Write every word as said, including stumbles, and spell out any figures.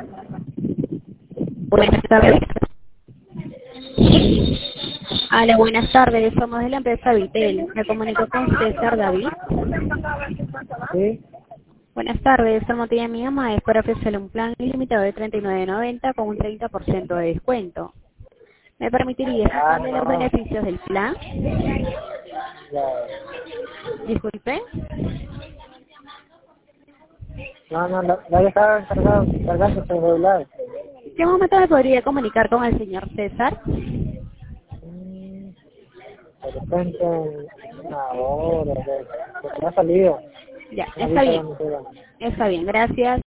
Buenas tardes. Hola, buenas tardes. Somos de la empresa Vitel. Me comunico con César David. Sí, Buenas tardes. El motivo de mi llamada es para ofrecerle un plan ilimitado de treinta y nueve noventa con un treinta por ciento de descuento. ¿Me permitiría ah, explicarle los no, beneficios del plan? ya, Disculpe. no, no, no, nadie estaba encargado, encargándose de regular. ¿Qué momento me podría comunicar con el señor César? Mm, de repente, una hora, de, de que ha salido, Ya, una está vista bien. donde se va. Está bien, gracias.